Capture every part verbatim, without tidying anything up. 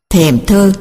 Thèm thơ.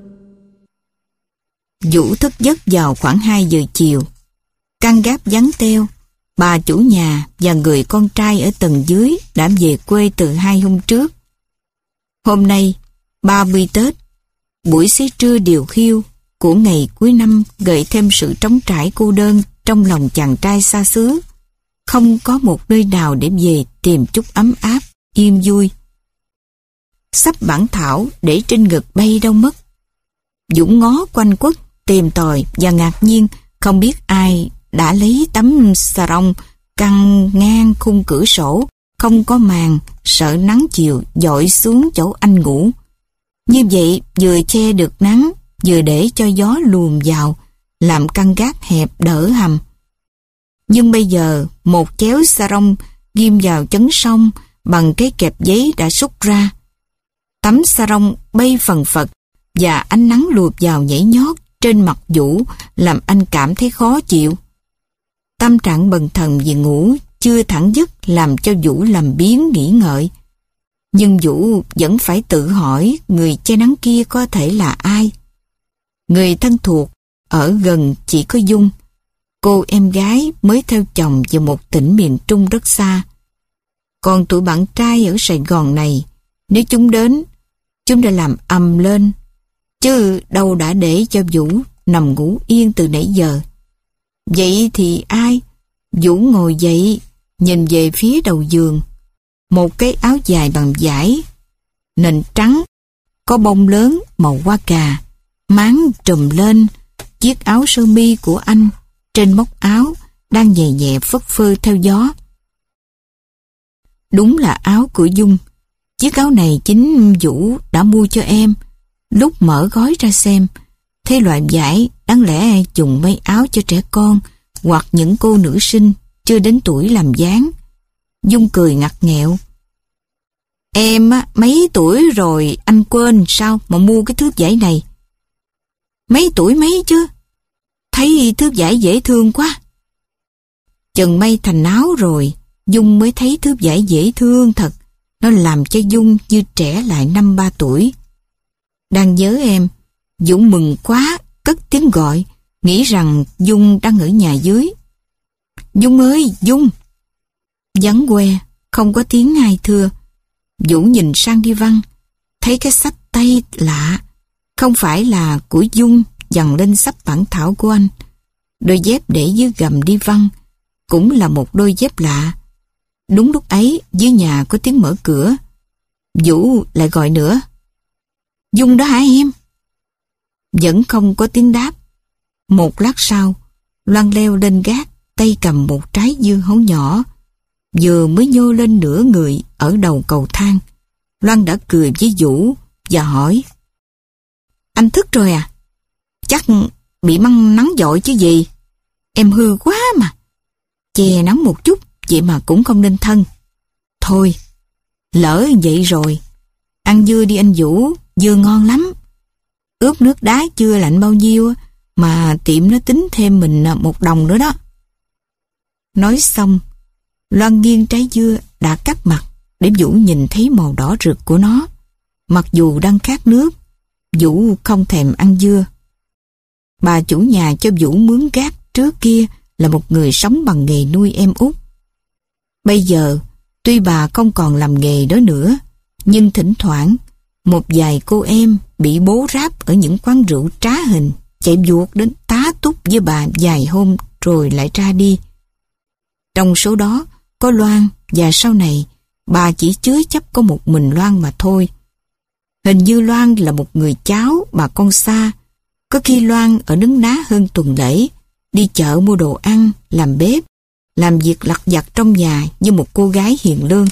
Vũ thức giấc vào khoảng hai giờ chiều. Căn gác vắng teo. Bà chủ nhà và người con trai ở tầng dưới đã về quê từ hai hôm trước. Hôm nay, ba mươi Tết, buổi xế trưa điều khiêu của ngày cuối năm gợi thêm sự trống trải cô đơn trong lòng chàng trai xa xứ. Không có một nơi nào để về tìm chút ấm áp, yên vui. Sắp bản thảo để trên ngực bay đâu mất. Dũng ngó quanh quất, tìm tòi và ngạc nhiên không biết ai đã lấy tấm xà rong căng ngang khung cửa sổ, không có màn, sợ nắng chiều dội xuống chỗ anh ngủ. Như vậy vừa che được nắng, vừa để cho gió luồn vào, làm căn gác hẹp đỡ hầm. Nhưng bây giờ một chéo xà rong ghim vào chấn song bằng cái kẹp giấy đã xúc ra. Tấm xà rong bay phần phật và ánh nắng lùa vào nhảy nhót trên mặt Vũ làm anh cảm thấy khó chịu. Tâm trạng bần thần vì ngủ chưa thẳng giấc làm cho Vũ làm biếng nghĩ ngợi. Nhưng Vũ vẫn phải tự hỏi người che nắng kia có thể là ai. Người thân thuộc ở gần chỉ có Dung, cô em gái mới theo chồng vào một tỉnh miền Trung rất xa. Còn tụi bạn trai ở Sài Gòn này, nếu chúng đến, chúng đã làm ầm lên, chứ đâu đã để cho Vũ nằm ngủ yên từ nãy giờ. Vậy thì ai? Vũ ngồi dậy, nhìn về phía đầu giường. Một cái áo dài bằng vải, nền trắng, có bông lớn màu hoa cà, máng trùm lên. Chiếc áo sơ mi của anh trên móc áo đang nhẹ nhẹ phất phơ theo gió. Đúng là áo của Dung. Chiếc áo này chính Vũ đã mua cho em. Lúc mở gói ra xem, thế loại vải đáng lẽ dùng may áo cho trẻ con hoặc những cô nữ sinh chưa đến tuổi làm dáng. Dung cười ngặt nghẹo. Em á, mấy tuổi rồi anh quên sao mà mua cái thước vải này? Mấy tuổi mấy chứ? Thấy thước vải dễ thương quá. Chừng may thành áo rồi, Dung mới thấy thước vải dễ thương thật. Nó làm cho Dung như trẻ lại năm ba tuổi. Đang nhớ em, Dũng mừng quá, cất tiếng gọi, nghĩ rằng Dung đang ở nhà dưới. Dung ơi, Dung! Vắng que, không có tiếng ai thưa. Vũ nhìn sang đi Văn, thấy cái xách tay lạ, không phải là của Dung dằn lên sắp bản thảo của anh. Đôi dép để dưới gầm đi Văn, cũng là một đôi dép lạ. Đúng lúc ấy, dưới nhà có tiếng mở cửa. Vũ lại gọi nữa. Dung đó hả em? Vẫn không có tiếng đáp. Một lát sau, Loan leo lên gác, tay cầm một trái dưa hấu nhỏ. Vừa mới nhô lên nửa người ở đầu cầu thang, Loan đã cười với Vũ và hỏi. Anh thức rồi à? Chắc bị măng nắng dội chứ gì. Em hư quá mà. Che nắng một chút, vậy mà cũng không nên thân. Thôi, lỡ vậy rồi. Ăn dưa đi anh Vũ, dưa ngon lắm. Ướp nước đá chưa lạnh bao nhiêu, mà tiệm nó tính thêm mình một đồng nữa đó. Nói xong, Loan nghiêng trái dưa đã cắt mặt để Vũ nhìn thấy màu đỏ rực của nó. Mặc dù đang khát nước, Vũ không thèm ăn dưa. Bà chủ nhà cho Vũ mướn gác trước kia là một người sống bằng nghề nuôi em út. Bây giờ, tuy bà không còn làm nghề đó nữa, nhưng thỉnh thoảng, một vài cô em bị bố ráp ở những quán rượu trá hình chạy vuột đến tá túc với bà vài hôm rồi lại ra đi. Trong số đó có Loan và sau này bà chỉ chứa chấp có một mình Loan mà thôi. Hình như Loan là một người cháu bà con xa. Có khi Loan ở nấn ná hơn tuần lễ, đi chợ mua đồ ăn, làm bếp, làm việc lặt vặt trong nhà như một cô gái hiền lương.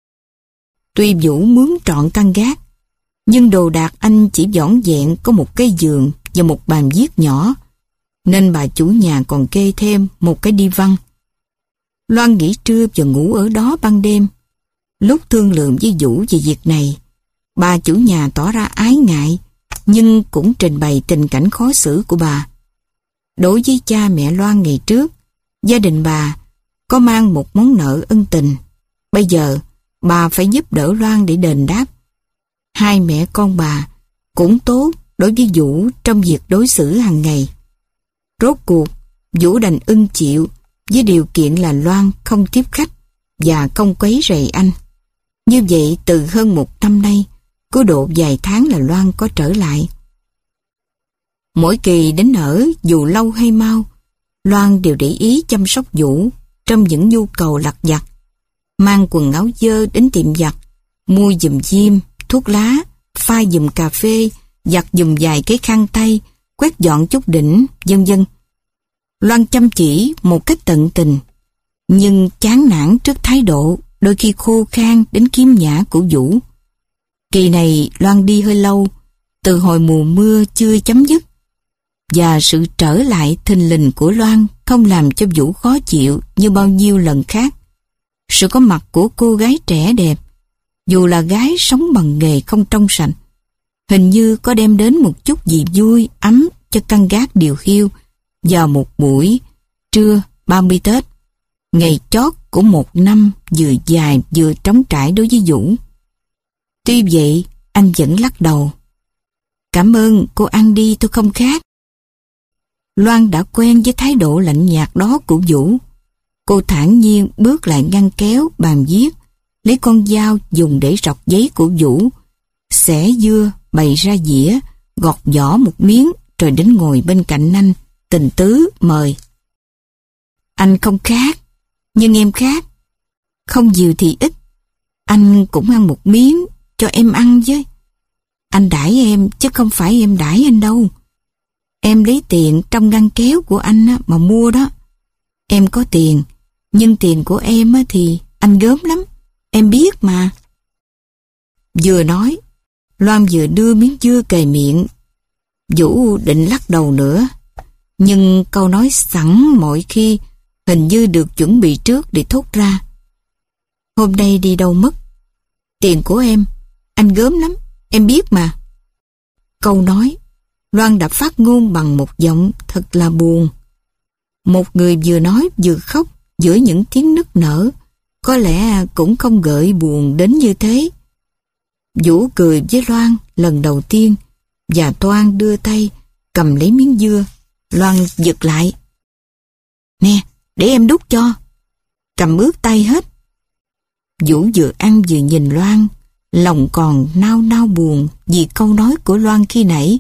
Tuy Vũ mướn trọn căn gác, nhưng đồ đạc anh chỉ vỏn vẹn có một cái giường và một bàn viết nhỏ, nên bà chủ nhà còn kê thêm một cái đi văn. Loan nghỉ trưa và ngủ ở đó ban đêm. Lúc thương lượng với Vũ về việc này, bà chủ nhà tỏ ra ái ngại, nhưng cũng trình bày tình cảnh khó xử của bà. Đối với cha mẹ Loan ngày trước, gia đình bà có mang một món nợ ân tình. Bây giờ, bà phải giúp đỡ Loan để đền đáp. Hai mẹ con bà cũng tốt đối với Vũ trong việc đối xử hàng ngày. Rốt cuộc, Vũ đành ưng chịu với điều kiện là Loan không tiếp khách và không quấy rầy anh. Như vậy từ hơn một năm nay, cứ độ vài tháng là Loan có trở lại. Mỗi kỳ đến ở, dù lâu hay mau, Loan đều để ý chăm sóc Vũ trong những nhu cầu lặt vặt. Mang quần áo dơ đến tiệm giặt, mua giùm diêm, thuốc lá, pha giùm cà phê, giặt giùm vài cái khăn tay, quét dọn chút đỉnh, vân vân. Loan chăm chỉ một cách tận tình, nhưng chán nản trước thái độ đôi khi khô khan đến khiếm nhã của Vũ. Kỳ này Loan đi hơi lâu, từ hồi mùa mưa chưa chấm dứt, và sự trở lại thình lình của Loan không làm cho Vũ khó chịu như bao nhiêu lần khác. Sự có mặt của cô gái trẻ đẹp, dù là gái sống bằng nghề không trong sạch, hình như có đem đến một chút gì vui, ấm cho căn gác điều hiu vào một buổi trưa ba mươi Tết, ngày chót của một năm vừa dài vừa trống trải đối với Vũ. Tuy vậy, anh vẫn lắc đầu. Cảm ơn, cô ăn đi, tôi không khát. Loan đã quen với thái độ lạnh nhạt đó của Vũ. Cô thản nhiên bước lại ngăn kéo bàn viết, lấy con dao dùng để rọc giấy của Vũ, xẻ dưa, bày ra dĩa, gọt vỏ một miếng, rồi đến ngồi bên cạnh anh, tình tứ mời. Anh không khát, nhưng em khát. Không nhiều thì ít, anh cũng ăn một miếng, cho em ăn với. Anh đãi em, chứ không phải em đãi anh đâu. Em lấy tiền trong ngăn kéo của anh á, mà mua đó. Em có tiền, nhưng tiền của em á, thì anh gớm lắm, em biết mà. Vừa nói, Loan vừa đưa miếng dưa kề miệng. Vũ định lắc đầu nữa, nhưng câu nói sẵn mọi khi hình như được chuẩn bị trước để thốt ra. Hôm nay đi đâu mất? Tiền của em, anh gớm lắm, em biết mà. Câu nói, Loan đã phát ngôn bằng một giọng thật là buồn. Một người vừa nói vừa khóc giữa những tiếng nức nở, có lẽ cũng không gợi buồn đến như thế. Vũ cười với Loan lần đầu tiên, và toan đưa tay cầm lấy miếng dưa. Loan giật lại. Nè, để em đút cho. Cầm ướt tay hết. Vũ vừa ăn vừa nhìn Loan, lòng còn nao nao buồn vì câu nói của Loan khi nãy.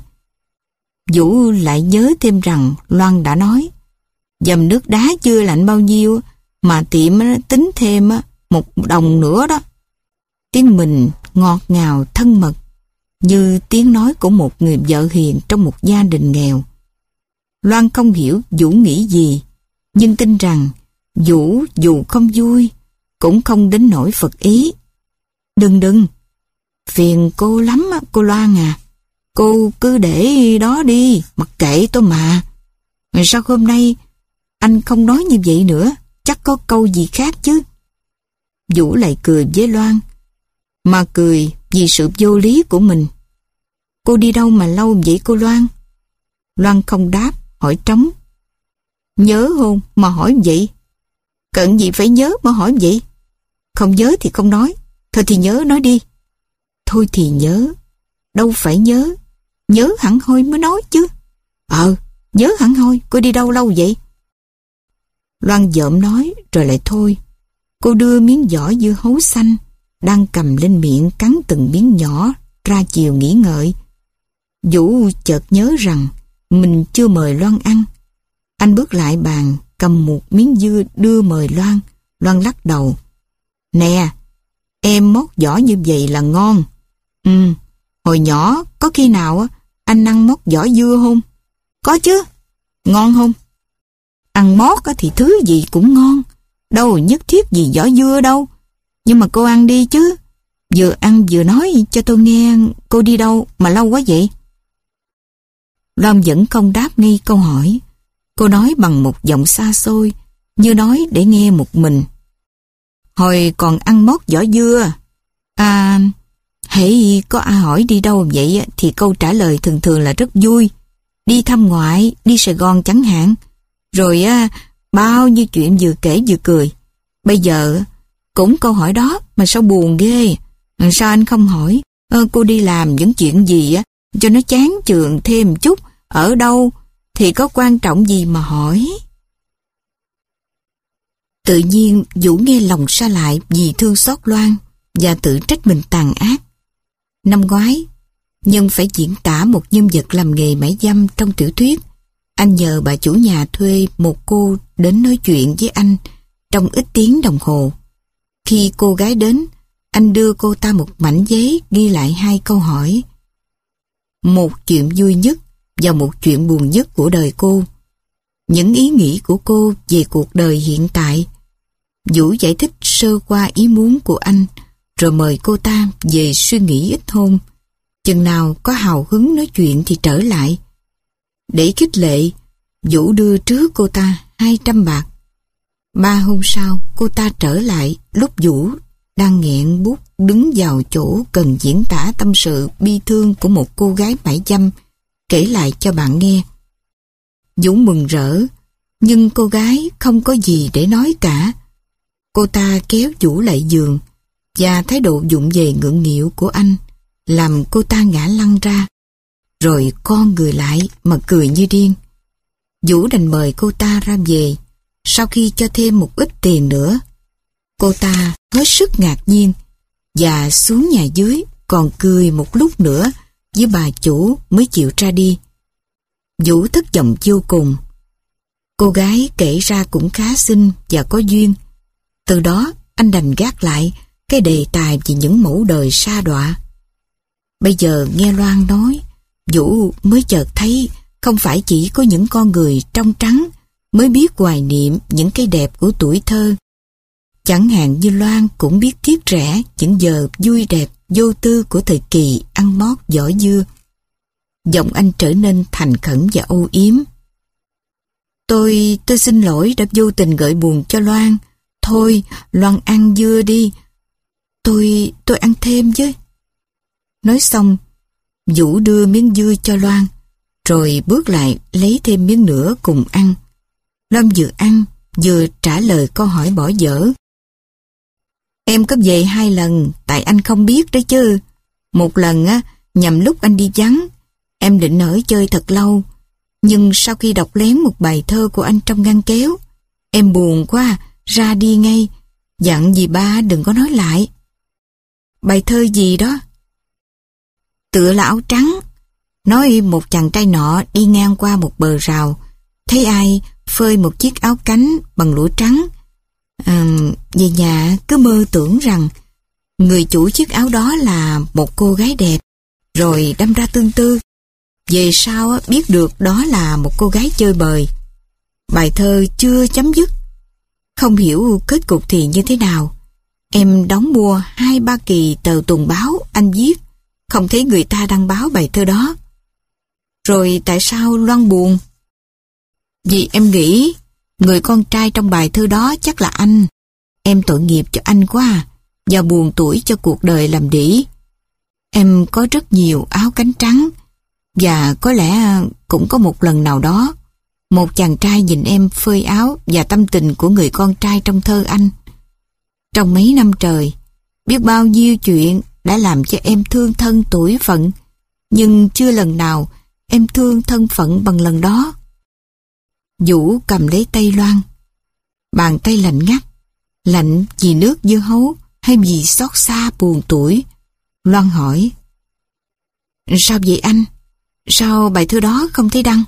Vũ lại nhớ thêm rằng Loan đã nói, dầm nước đá chưa lạnh bao nhiêu mà tiệm tính thêm một đồng nữa đó. Tiếng mình ngọt ngào thân mật, như tiếng nói của một người vợ hiền trong một gia đình nghèo. Loan không hiểu Vũ nghĩ gì, nhưng tin rằng Vũ dù không vui, cũng không đến nỗi phật ý. Đừng đừng, phiền cô lắm cô Loan à. Cô cứ để đó đi, mặc kệ tôi mà. Sao hôm nay anh không nói như vậy nữa, chắc có câu gì khác chứ. Vũ lại cười với Loan, mà cười vì sự vô lý của mình. Cô đi đâu mà lâu vậy cô Loan? Loan không đáp, hỏi trống. Nhớ không mà hỏi vậy? Cận gì phải nhớ mà hỏi vậy? Không nhớ thì không nói, thôi thì nhớ nói đi. Thôi thì nhớ, đâu phải nhớ, nhớ hẳn hoi mới nói chứ. Ờ, nhớ hẳn hoi, cô đi đâu lâu vậy? Loan dợm nói rồi lại thôi. Cô đưa miếng vỏ dưa hấu xanh đang cầm lên miệng cắn từng miếng nhỏ ra chiều nghỉ ngợi. Vũ chợt nhớ rằng mình chưa mời Loan ăn. Anh bước lại bàn cầm một miếng dưa đưa mời Loan. Loan lắc đầu. Nè, em móc vỏ như vậy là ngon. Ừ, hồi nhỏ có khi nào anh ăn móc vỏ dưa không? Có chứ. Ngon không? Ăn mót thì thứ gì cũng ngon, đâu nhất thiết gì vỏ dưa đâu. Nhưng mà cô ăn đi chứ. Vừa ăn vừa nói cho tôi nghe cô đi đâu mà lâu quá vậy. Loan vẫn không đáp ngay câu hỏi. Cô nói bằng một giọng xa xôi, như nói để nghe một mình. Hồi còn ăn mót vỏ dưa. À, hễ có ai hỏi đi đâu vậy thì câu trả lời thường thường là rất vui. Đi thăm ngoại, đi Sài Gòn chẳng hạn. Rồi á, bao nhiêu chuyện vừa kể vừa cười. Bây giờ cũng câu hỏi đó mà sao buồn ghê. Sao anh không hỏi ờ, cô đi làm những chuyện gì á cho nó chán chường thêm chút. Ở đâu thì có quan trọng gì mà hỏi. Tự nhiên Vũ nghe lòng sa lại vì thương xót Loan và tự trách mình tàn ác. Năm ngoái, Nhân phải diễn tả một nhân vật làm nghề mãi dâm trong tiểu thuyết. Anh nhờ bà chủ nhà thuê một cô đến nói chuyện với anh trong ít tiếng đồng hồ. Khi cô gái đến, anh đưa cô ta một mảnh giấy ghi lại hai câu hỏi. Một chuyện vui nhất và một chuyện buồn nhất của đời cô. Những ý nghĩ của cô về cuộc đời hiện tại. Vũ giải thích sơ qua ý muốn của anh, rồi mời cô ta về suy nghĩ ít hôm. Chừng nào có hào hứng nói chuyện thì trở lại. Để khích lệ, Vũ đưa trước cô ta hai trăm bạc. Ba hôm sau, cô ta trở lại lúc Vũ đang nghẹn bút đứng vào chỗ cần diễn tả tâm sự bi thương của một cô gái mãi dâm, kể lại cho bạn nghe. Vũ mừng rỡ, nhưng cô gái không có gì để nói cả. Cô ta kéo Vũ lại giường, và thái độ vụng về ngượng nghịu của anh làm cô ta ngã lăn ra, rồi con người lại mà cười như điên. Vũ đành mời cô ta ra về, sau khi cho thêm một ít tiền nữa. Cô ta hết sức ngạc nhiên, và xuống nhà dưới còn cười một lúc nữa với bà chủ mới chịu ra đi. Vũ thất vọng vô cùng. Cô gái kể ra cũng khá xinh và có duyên. Từ đó anh đành gác lại cái đề tài về những mẫu đời sa đọa. Bây giờ nghe Loan nói, Vũ mới chợt thấy không phải chỉ có những con người trong trắng mới biết hoài niệm những cái đẹp của tuổi thơ. Chẳng hạn như Loan cũng biết tiếc rẻ những giờ vui đẹp vô tư của thời kỳ ăn mót vỏ dưa. Giọng anh trở nên thành khẩn và âu yếm. Tôi, tôi xin lỗi đã vô tình gợi buồn cho Loan. Thôi, Loan ăn dưa đi. Tôi, tôi ăn thêm chứ. Nói xong, Vũ đưa miếng dưa cho Loan, rồi bước lại lấy thêm miếng nữa cùng ăn. Loan vừa ăn, vừa trả lời câu hỏi bỏ dở. Em có về hai lần, tại anh không biết đó chứ. Một lần á, nhằm lúc anh đi vắng, em định ở chơi thật lâu. Nhưng sau khi đọc lén một bài thơ của anh trong ngăn kéo, em buồn quá, ra đi ngay, dặn dì ba đừng có nói lại. Bài thơ gì đó? Tựa là áo trắng. Nói một chàng trai nọ đi ngang qua một bờ rào, thấy ai phơi một chiếc áo cánh bằng lụa trắng. À, về nhà cứ mơ tưởng rằng người chủ chiếc áo đó là một cô gái đẹp, rồi đâm ra tương tư. Về sau biết được đó là một cô gái chơi bời. Bài thơ chưa chấm dứt, không hiểu kết cục thì như thế nào. Em đóng mua hai ba kỳ tờ tuần báo anh viết, không thấy người ta đăng báo bài thơ đó. Rồi tại sao Loan buồn? Vì em nghĩ người con trai trong bài thơ đó chắc là anh. Em tội nghiệp cho anh quá à, và buồn tuổi cho cuộc đời làm đĩ. Em có rất nhiều áo cánh trắng, và có lẽ cũng có một lần nào đó một chàng trai nhìn em phơi áo và tâm tình của người con trai trong thơ anh. Trong mấy năm trời, biết bao nhiêu chuyện đã làm cho em thương thân tuổi phận, nhưng chưa lần nào em thương thân phận bằng lần đó. Vũ cầm lấy tay Loan. Bàn tay lạnh ngắt, lạnh vì nước dưa hấu hay vì xót xa buồn tuổi. Loan hỏi: Sao vậy anh? Sao bài thơ đó không thấy đăng?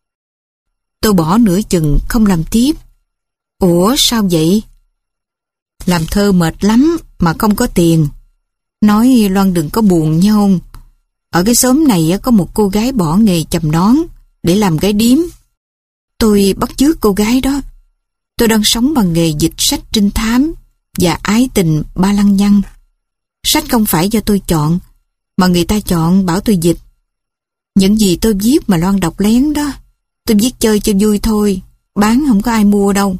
Tôi bỏ nửa chừng không làm tiếp. Ủa sao vậy? Làm thơ mệt lắm mà không có tiền. Nói Loan đừng có buồn nha không. Ở cái xóm này có một cô gái bỏ nghề chầm nón để làm gái điếm. Tôi bắt chước cô gái đó. Tôi đang sống bằng nghề dịch sách trinh thám và ái tình ba lăng nhăng. Sách không phải do tôi chọn, mà người ta chọn bảo tôi dịch. Những gì tôi viết mà Loan đọc lén đó, tôi viết chơi cho vui thôi, bán không có ai mua đâu.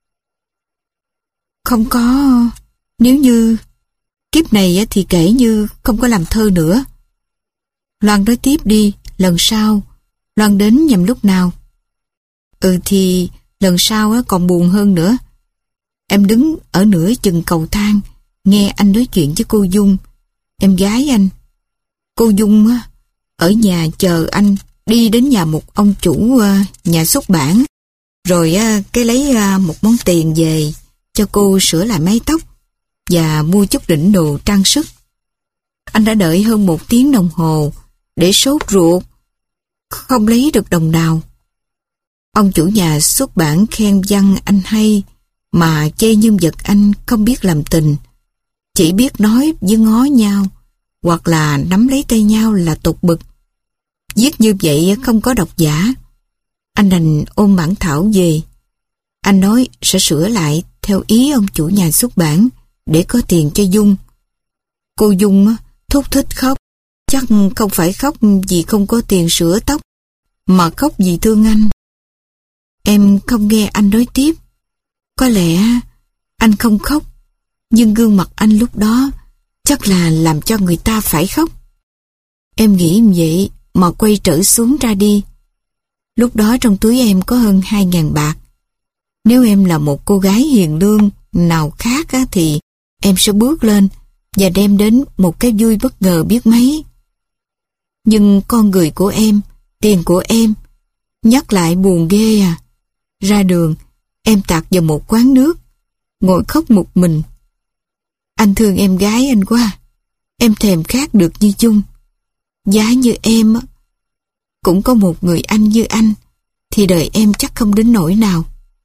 Không có, nếu như kiếp này thì kể như không có làm thơ nữa. Loan nói tiếp đi, lần sau Loan đến nhằm lúc nào? Ừ thì lần sau còn buồn hơn nữa. Em đứng ở nửa chừng cầu thang, nghe anh nói chuyện với cô Dung, em gái anh. Cô Dung á, ở nhà chờ anh đi đến nhà một ông chủ uh, nhà xuất bản, rồi uh, cái lấy uh, một món tiền về cho cô sửa lại mái tóc và mua chút đỉnh đồ trang sức. Anh đã đợi hơn một tiếng đồng hồ để sốt ruột, không lấy được đồng nào. Ông chủ nhà xuất bản khen văn anh hay, mà chê nhân vật anh không biết làm tình, chỉ biết nói với ngó nhau, hoặc là nắm lấy tay nhau là tột bực. Viết như vậy không có độc giả. Anh đành ôm bản thảo về. Anh nói sẽ sửa lại theo ý ông chủ nhà xuất bản để có tiền cho Dung. Cô Dung thúc thích khóc. Chắc không phải khóc vì không có tiền sửa tóc, mà khóc vì thương anh. Em không nghe anh nói tiếp. Có lẽ anh không khóc, nhưng gương mặt anh lúc đó chắc là làm cho người ta phải khóc. Em nghĩ vậy mà quay trở xuống ra đi. Lúc đó trong túi em có hơn hai ngàn bạc. Nếu em là một cô gái hiền lương nào khác á, thì em sẽ bước lên và đem đến một cái vui bất ngờ biết mấy. Nhưng con người của em, tiền của em, nhắc lại buồn ghê à. Ra đường, em tạt vào một quán nước, ngồi khóc một mình. Anh thương em gái anh quá. Em thèm khát được như Dung. Giá như em á, cũng có một người anh như anh, thì đời em chắc không đến nỗi nào.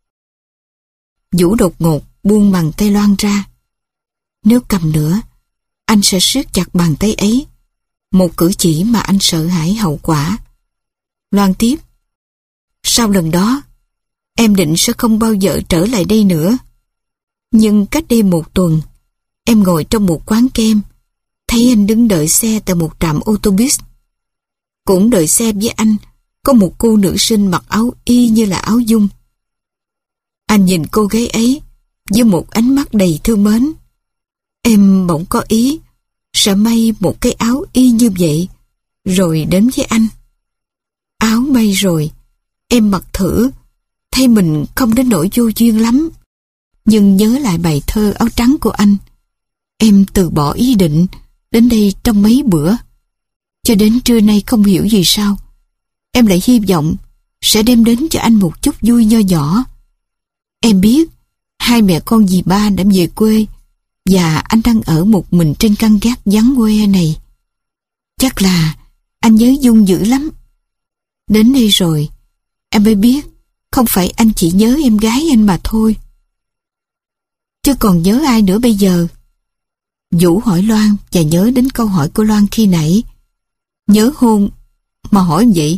Vũ đột ngột buông bàn tay Loan ra. Nếu cầm nữa, anh sẽ siết chặt bàn tay ấy. Một cử chỉ mà anh sợ hãi hậu quả. Loan tiếp. Sau lần đó, em định sẽ không bao giờ trở lại đây nữa. Nhưng cách đây một tuần, em ngồi trong một quán kem, thấy anh đứng đợi xe tại một trạm ô tô bus. Cũng đợi xe với anh, có một cô nữ sinh mặc áo y như là áo Dung. Anh nhìn cô gái ấy với một ánh mắt đầy thương mến. Em bỗng có ý sẽ may một cái áo y như vậy rồi đến với anh. Áo may rồi, em mặc thử, thấy mình không đến nỗi vô duyên lắm. Nhưng nhớ lại bài thơ áo trắng của anh, em từ bỏ ý định đến đây trong mấy bữa. Cho đến trưa nay không hiểu vì sao, em lại hy vọng sẽ đem đến cho anh một chút vui nho nhỏ. Em biết hai mẹ con dì ba đã về quê và anh đang ở một mình trên căn gác vắng que này. Chắc là anh nhớ Dung dữ lắm. Đến đây rồi, em mới biết không phải anh chỉ nhớ em gái anh mà thôi. Chứ còn nhớ ai nữa bây giờ? Vũ hỏi Loan và nhớ đến câu hỏi của Loan khi nãy. Nhớ hôn mà hỏi vậy?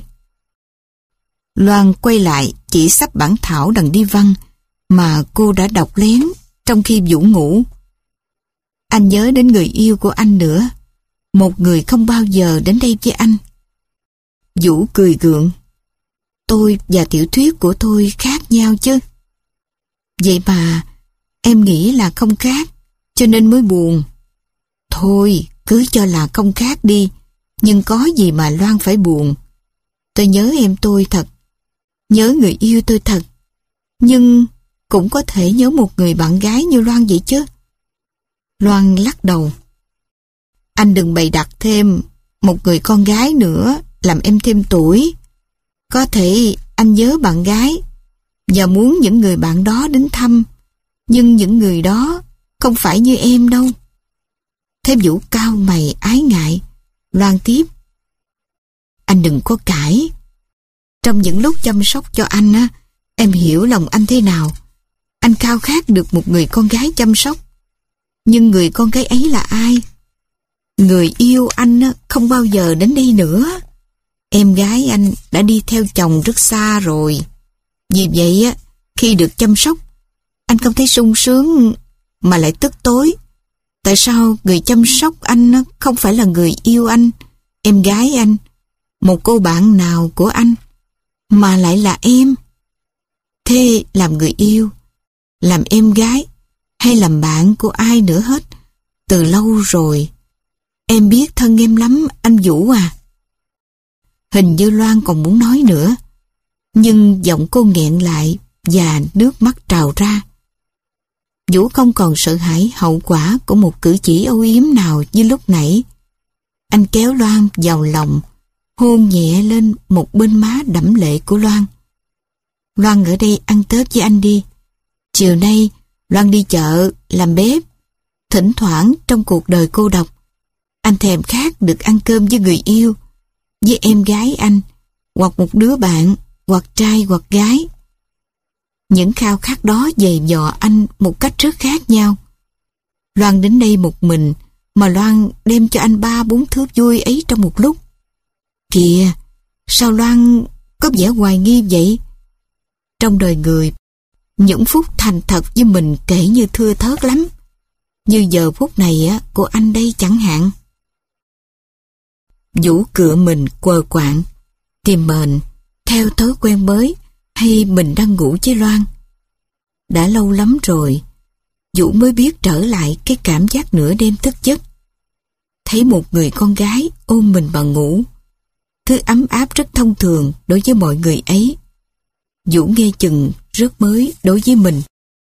Loan quay lại chỉ sắp bản thảo đằng đi văn mà cô đã đọc lén trong khi Vũ ngủ. Anh nhớ đến người yêu của anh nữa, một người không bao giờ đến đây với anh. Vũ cười gượng. Tôi và tiểu thuyết của tôi khác nhau chứ. Vậy mà em nghĩ là không khác, cho nên mới buồn. Thôi, cứ cho là không khác đi, nhưng có gì mà Loan phải buồn. Tôi nhớ em tôi thật, nhớ người yêu tôi thật, nhưng cũng có thể nhớ một người bạn gái như Loan vậy chứ. Loan lắc đầu. Anh đừng bày đặt thêm một người con gái nữa, làm em thêm tuổi. Có thể anh nhớ bạn gái và muốn những người bạn đó đến thăm, nhưng những người đó không phải như em đâu. Thế Vũ cau mày ái ngại. Loan tiếp. Anh đừng có cãi. Trong những lúc chăm sóc cho anh á, em hiểu lòng anh thế nào. Anh khao khát được một người con gái chăm sóc. Nhưng người con gái ấy là ai? Người yêu anh á, không bao giờ đến đây nữa. Em gái anh đã đi theo chồng rất xa rồi. Vì vậy á, khi được chăm sóc, anh không thấy sung sướng mà lại tức tối. Tại sao người chăm sóc anh á, không phải là người yêu anh, em gái anh, một cô bạn nào của anh, mà lại là em? Thế làm người yêu, làm em gái hay làm bạn của ai nữa hết, từ lâu rồi. Em biết thân em lắm anh Vũ à. Hình như Loan còn muốn nói nữa, nhưng giọng cô nghẹn lại và nước mắt trào ra. Vũ không còn sợ hãi hậu quả của một cử chỉ âu yếm nào như lúc nãy. Anh kéo Loan vào lòng, hôn nhẹ lên một bên má đẫm lệ của Loan. Loan ở đây ăn Tết với anh đi. Chiều nay Loan đi chợ, làm bếp. Thỉnh thoảng trong cuộc đời cô độc, anh thèm khát được ăn cơm với người yêu, với em gái anh, hoặc một đứa bạn, hoặc trai hoặc gái. Những khao khát đó dày dò anh một cách rất khác nhau. Loan đến đây một mình, mà Loan đem cho anh ba bốn thứ vui ấy trong một lúc. Kìa, sao Loan có vẻ hoài nghi vậy? Trong đời người, những phút thành thật với mình kể như thưa thớt lắm. Như giờ phút này á, của anh đây chẳng hạn. Vũ cựa mình quờ quạng, tìm mền, theo thói quen mới, hay mình đang ngủ với Loan. Đã lâu lắm rồi, Vũ mới biết trở lại cái cảm giác nửa đêm thức giấc. Thấy một người con gái ôm mình mà ngủ. Thứ ấm áp rất thông thường đối với mọi người ấy. Vũ nghe chừng rất mới đối với mình.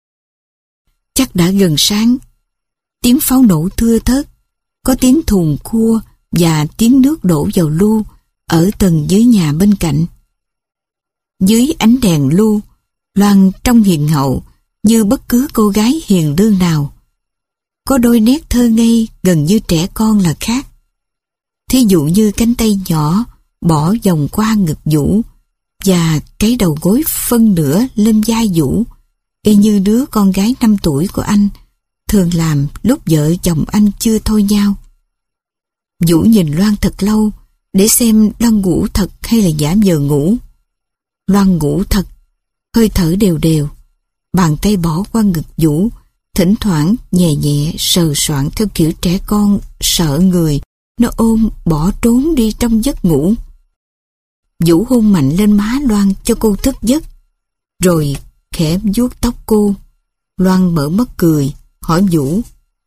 Chắc đã gần sáng. Tiếng pháo nổ thưa thớt, có tiếng thùn khua và tiếng nước đổ vào lu ở tầng dưới nhà bên cạnh. Dưới ánh đèn lu, Loan trông hiền hậu như bất cứ cô gái hiền lương nào. Có đôi nét thơ ngây gần như trẻ con là khác. Thí dụ như cánh tay nhỏ bỏ vòng qua ngực Vũ và cái đầu gối phân nửa lên vai Vũ, y như đứa con gái năm tuổi của anh thường làm lúc vợ chồng anh chưa thôi nhau. Vũ nhìn Loan thật lâu để xem Loan ngủ thật hay là giả vờ ngủ. Loan ngủ thật, hơi thở đều đều, bàn tay bỏ qua ngực Vũ, thỉnh thoảng nhẹ nhẹ sờ soạng theo kiểu trẻ con sợ người nó ôm bỏ trốn đi trong giấc ngủ. Vũ hôn mạnh lên má Loan cho cô thức giấc, rồi khẽ vuốt tóc cô. Loan mở mắt cười, hỏi Vũ: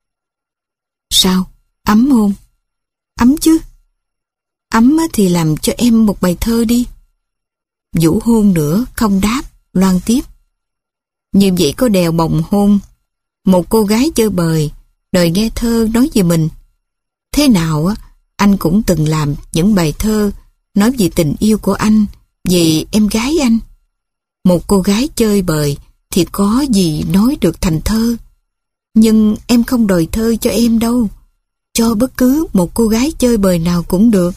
Sao, ấm không? Ấm chứ. Ấm thì làm cho em một bài thơ đi. Vũ hôn nữa không đáp. Loan tiếp: Như vậy có đèo bồng hôn. Một cô gái chơi bời, đòi nghe thơ nói về mình. Thế nào á, anh cũng từng làm những bài thơ nói về tình yêu của anh, về em gái anh. Một cô gái chơi bời thì có gì nói được thành thơ. Nhưng em không đòi thơ cho em đâu, cho bất cứ một cô gái chơi bời nào cũng được.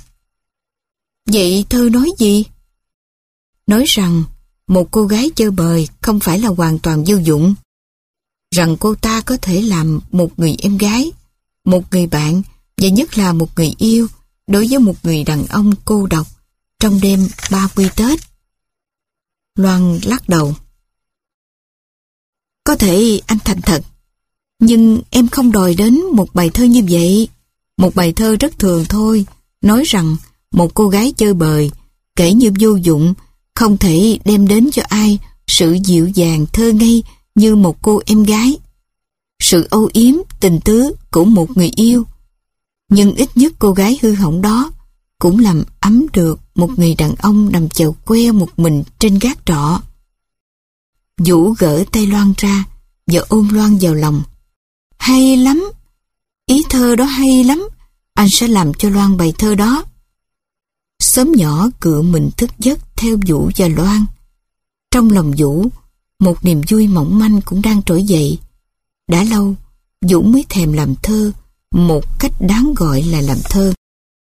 Vậy thơ nói gì? Nói rằng một cô gái chơi bời không phải là hoàn toàn vô dụng, rằng cô ta có thể làm một người em gái, một người bạn và nhất là một người yêu đối với một người đàn ông cô độc trong đêm ba mươi Tết. Loan lắc đầu. Có thể anh thành thật, nhưng em không đòi đến một bài thơ như vậy. Một bài thơ rất thường thôi, nói rằng một cô gái chơi bời, kể như vô dụng, không thể đem đến cho ai sự dịu dàng thơ ngây như một cô em gái, sự âu yếm tình tứ của một người yêu. Nhưng ít nhất cô gái hư hỏng đó cũng làm ấm được một người đàn ông nằm chèo que một mình trên gác trọ. Vũ gỡ tay Loan ra và ôm Loan vào lòng. Hay lắm, ý thơ đó hay lắm, anh sẽ làm cho Loan bài thơ đó. Sớm nhỏ cựa mình thức giấc theo Vũ và Loan. Trong lòng Vũ, một niềm vui mỏng manh cũng đang trỗi dậy. Đã lâu, Vũ mới thèm làm thơ, một cách đáng gọi là làm thơ.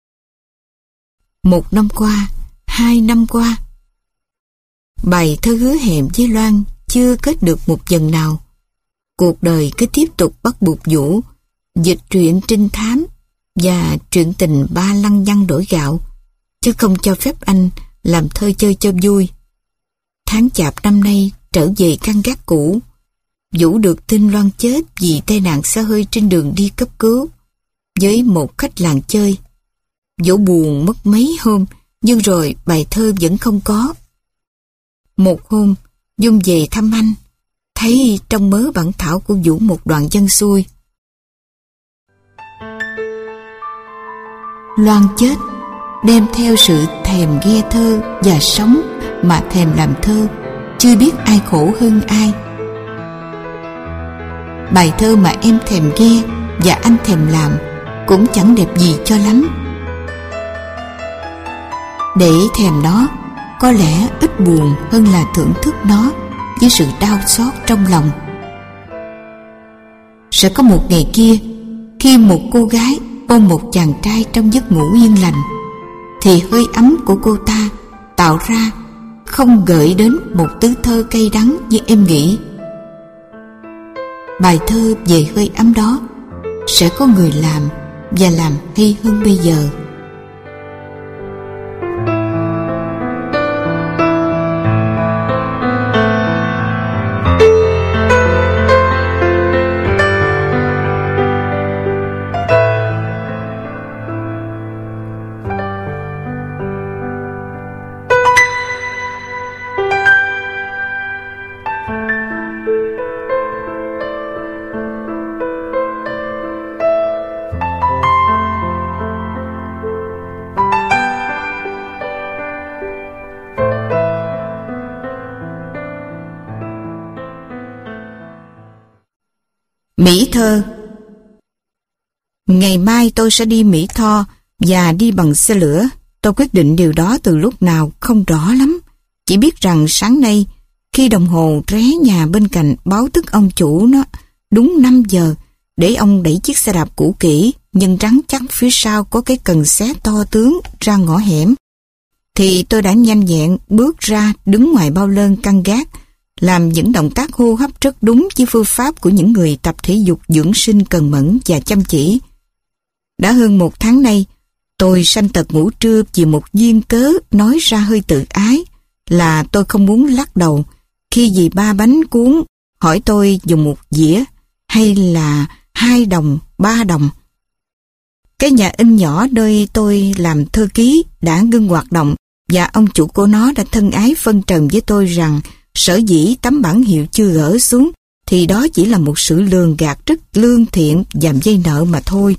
Một năm qua, hai năm qua, bài thơ hứa hẹn với Loan chưa kết được một dần nào. Cuộc đời cứ tiếp tục bắt buộc Vũ dịch truyện trinh thám và truyện tình ba lăng nhăng đổi gạo, chứ không cho phép anh làm thơ chơi cho vui. Tháng chạp năm nay trở về căn gác cũ, Vũ được tin Loan chết vì tai nạn xe hơi trên đường đi cấp cứu với một khách làng chơi. Vũ buồn mất mấy hôm, nhưng rồi bài thơ vẫn không có. Một hôm, Dung về thăm anh, thấy trong mớ bản thảo của Vũ một đoạn văn xuôi. Loan chết, đem theo sự thèm nghe thơ và sống mà thèm làm thơ, chưa biết ai khổ hơn ai. Bài thơ mà em thèm nghe và anh thèm làm cũng chẳng đẹp gì cho lắm. Để thèm nó có lẽ ít buồn hơn là thưởng thức nó với sự đau xót trong lòng. Sẽ có một ngày kia, khi một cô gái ôm một chàng trai trong giấc ngủ yên lành, thì hơi ấm của cô ta tạo ra không gợi đến một tứ thơ cay đắng như em nghĩ. Bài thơ về hơi ấm đó sẽ có người làm, và làm hay hơn bây giờ. Mỹ Thơ. Ngày mai tôi sẽ đi Mỹ Tho và đi bằng xe lửa. Tôi quyết định điều đó từ lúc nào không rõ lắm. Chỉ biết rằng sáng nay, khi đồng hồ ré nhà bên cạnh báo thức ông chủ nó đúng năm giờ, để ông đẩy chiếc xe đạp cũ kỹ nhưng rắn chắc phía sau có cái cần xé to tướng ra ngõ hẻm, thì tôi đã nhanh nhẹn bước ra đứng ngoài bao lơn căn gác, làm những động tác hô hấp rất đúng với phương pháp của những người tập thể dục dưỡng sinh cần mẫn và chăm chỉ. Đã hơn một tháng nay, tôi sanh tật ngủ trưa vì một duyên cớ nói ra hơi tự ái là tôi không muốn lắc đầu khi dì ba bánh cuốn hỏi tôi dùng một dĩa hay là hai đồng, ba đồng. Cái nhà in nhỏ nơi tôi làm thư ký đã ngưng hoạt động, và ông chủ của nó đã thân ái phân trần với tôi rằng sở dĩ tấm bản hiệu chưa gỡ xuống thì đó chỉ là một sự lường gạt rất lương thiện và dây nợ mà thôi.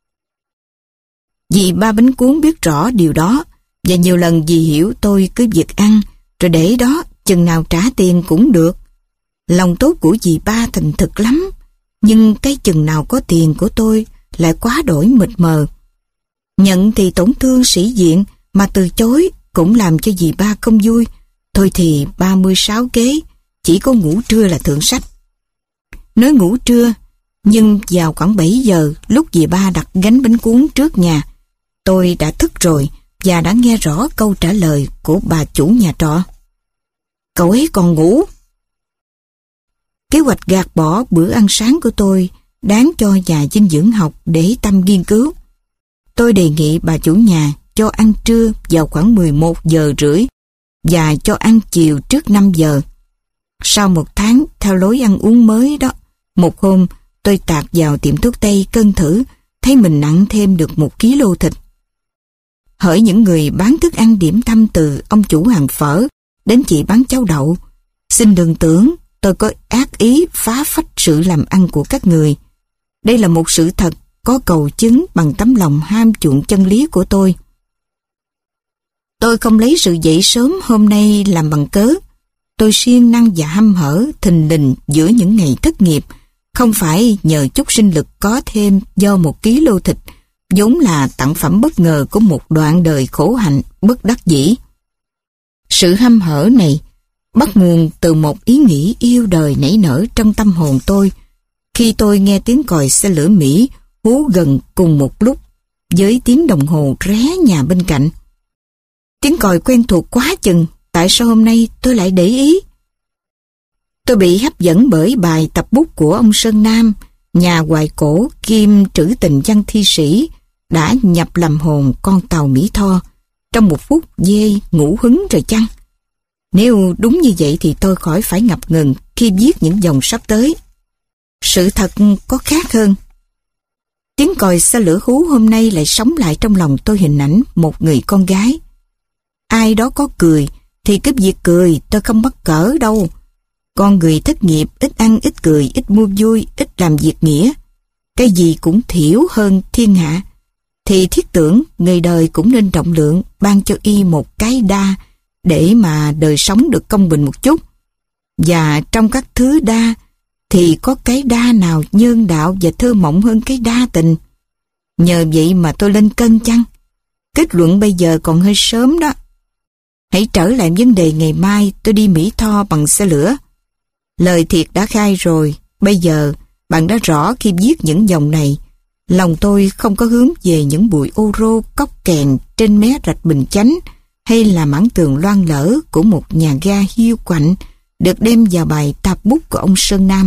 Dì ba bánh cuốn biết rõ điều đó, và nhiều lần dì hiểu tôi cứ việc ăn rồi để đó chừng nào trả tiền cũng được. Lòng tốt của dì ba thành thực lắm, nhưng cái chừng nào có tiền của tôi lại quá đổi mịt mờ. Nhận thì tổn thương sĩ diện, mà từ chối cũng làm cho dì ba không vui. Thôi thì ba mươi sáu kế, chỉ có ngủ trưa là thượng sách. Nói ngủ trưa, nhưng vào khoảng bảy giờ lúc dì ba đặt gánh bánh cuốn trước nhà, tôi đã thức rồi và đã nghe rõ câu trả lời của bà chủ nhà trọ. Cậu ấy còn ngủ. Kế hoạch gạt bỏ bữa ăn sáng của tôi đáng cho nhà dinh dưỡng học để tâm nghiên cứu. Tôi đề nghị bà chủ nhà cho ăn trưa vào khoảng mười một giờ rưỡi và cho ăn chiều trước năm giờ. Sau một tháng theo lối ăn uống mới đó, một hôm tôi tạt vào tiệm thuốc tây cân thử, thấy mình nặng thêm được một ký lô thịt. Hỡi những người bán thức ăn điểm tâm từ ông chủ hàng phở đến chị bán cháo đậu, xin đừng tưởng tôi có ác ý phá phách sự làm ăn của các người. Đây là một sự thật có cầu chứng bằng tấm lòng ham chuộng chân lý của tôi. Tôi không lấy sự dậy sớm hôm nay làm bằng cớ. Tôi siêng năng và hăm hở thình lình giữa những ngày thất nghiệp, không phải nhờ chút sinh lực có thêm do một ký lô thịt, vốn là tặng phẩm bất ngờ của một đoạn đời khổ hạnh bất đắc dĩ. Sự hăm hở này bắt nguồn từ một ý nghĩ yêu đời nảy nở trong tâm hồn tôi, khi tôi nghe tiếng còi xe lửa Mỹ hú gần cùng một lúc với tiếng đồng hồ ré nhà bên cạnh. Tiếng còi quen thuộc quá chừng, tại sao hôm nay tôi lại để ý? Tôi bị hấp dẫn bởi bài tập bút của ông Sơn Nam, nhà hoài cổ kim trữ tình văn thi sĩ, đã nhập làm hồn con tàu Mỹ Tho trong một phút giây ngủ hứng rồi chăng? Nếu đúng như vậy thì tôi khỏi phải ngập ngừng khi viết những dòng sắp tới. Sự thật có khác hơn. Tiếng còi xe lửa hú hôm nay lại sống lại trong lòng tôi hình ảnh một người con gái. Ai đó có cười thì cứ việc cười, tôi không bắt cỡ đâu. Con người thất nghiệp, ít ăn, ít cười, ít mua vui, ít làm việc nghĩa, cái gì cũng thiểu hơn thiên hạ, thì thiết tưởng người đời cũng nên trọng lượng ban cho y một cái đa để mà đời sống được công bình một chút. Và trong các thứ đa thì có cái đa nào nhân đạo và thơ mộng hơn cái đa tình? Nhờ vậy mà tôi lên cân chăng? Kết luận bây giờ còn hơi sớm đó, Hãy trở lại vấn đề ngày mai tôi đi Mỹ Tho bằng xe lửa. Lời thiệt đã khai rồi, bây giờ bạn đã rõ khi viết những dòng này. Lòng tôi không có hướng về những bụi ô rô cóc kèn trên mé rạch Bình Chánh hay là mảng tường loang lỡ của một nhà ga hiu quạnh được đem vào bài tạp bút của ông Sơn Nam.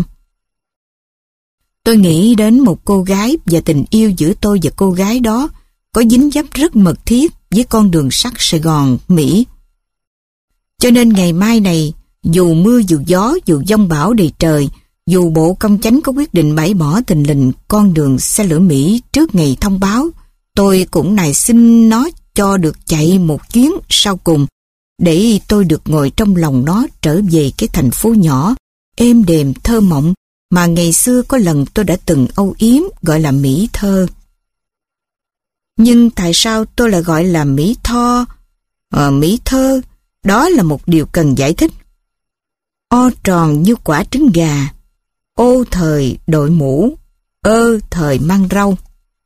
Tôi nghĩ đến một cô gái và tình yêu giữa tôi và cô gái đó có dính dấp rất mật thiết với con đường sắt Sài Gòn, Mỹ. Cho nên ngày mai này, dù mưa dù gió, dù giông bão đầy trời, dù Bộ Công Chánh có quyết định bãi bỏ thình lình con đường xe lửa Mỹ trước ngày thông báo, tôi cũng nài xin nó cho được chạy một chuyến sau cùng, để tôi được ngồi trong lòng nó trở về cái thành phố nhỏ, êm đềm thơ mộng mà ngày xưa có lần tôi đã từng âu yếm gọi là Mỹ Thơ. Nhưng tại sao tôi lại gọi là Mỹ Tho, ờ, Mỹ Thơ? Đó là một điều cần giải thích. O tròn như quả trứng gà, ô thời đội mũ, ơ thời mang rau.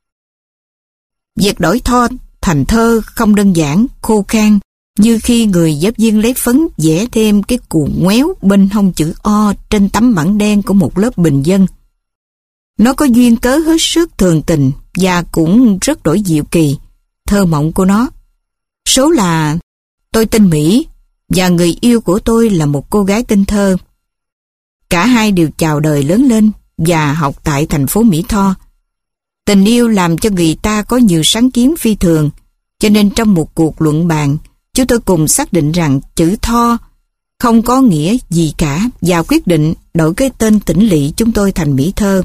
Việc đổi Tho thành thơ không đơn giản, khô khan, như khi người giáo viên lấy phấn vẽ thêm cái cuộn ngoéo bên hông chữ O trên tấm bảng đen của một lớp bình dân. Nó có duyên cớ hết sức thường tình và cũng rất đổi diệu kỳ, thơ mộng của nó. Số là tôi tên Mỹ và người yêu của tôi là một cô gái tên Thơ. Cả hai đều chào đời lớn lên và học tại thành phố Mỹ Tho. Tình yêu làm cho người ta có nhiều sáng kiến phi thường, cho nên trong một cuộc luận bàn, chúng tôi cùng xác định rằng chữ Tho không có nghĩa gì cả và quyết định đổi cái tên tỉnh lỵ chúng tôi thành Mỹ Thơ.